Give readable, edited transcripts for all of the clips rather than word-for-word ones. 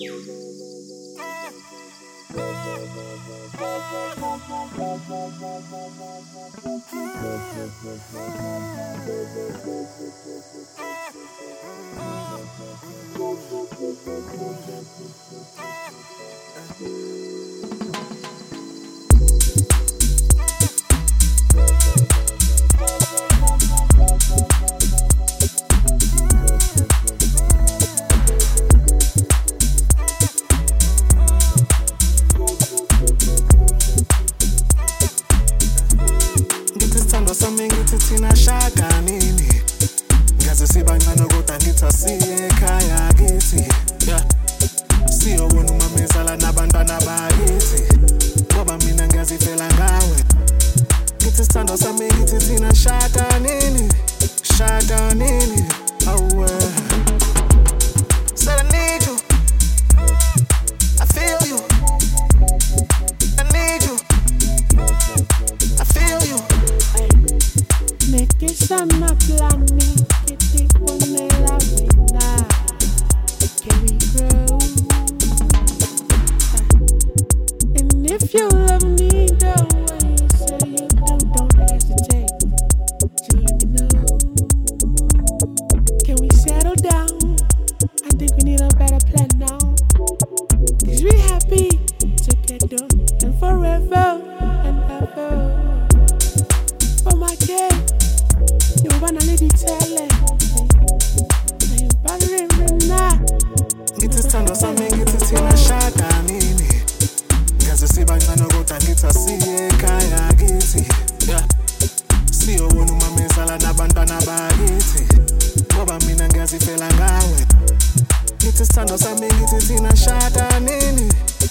Sami ngithi thina shaka nini ngaze sibancane kodwa ngithi asiye ekhaya kithi siyobona umamezala nabantwana bakithi ngoba mina ngiyazifela ngawe ngithi sithando sami ngithi thina shaka nini awe said I need you I feel you I need you I feel you que sama plani que te pone la vida que we grow and if you love me the way you say you do don't hesitate to let me know can we settle down I think we need a better plan now 'cause we happy together and forever and ever for my kid you wanna leave it tell I'm bothering now ngithi sithando sami ngithi thina shaka nini ngaze sibancane kodwa ngithi asiye ekhaya kithi siyobona umamezala nabantwana bakithi ngoba mina ngiyazifela ngawe ngithi sithando sami ngithi thina shaka nini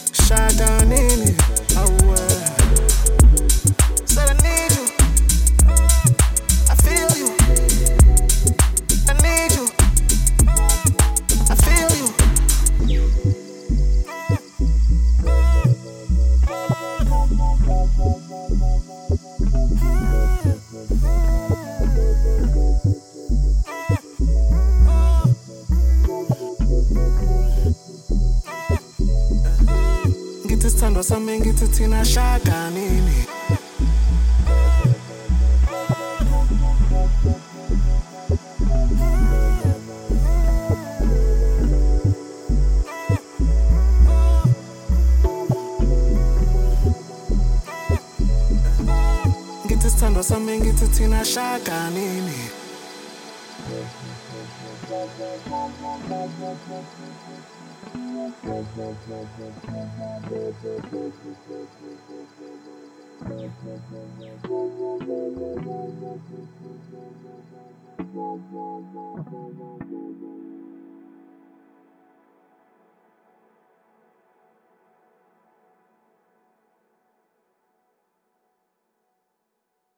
awe said I need you I feel you I need you I feel you ngithi sithando sami ngithi thina shaka nini ngithi sithando sami ngithi thina shaka nini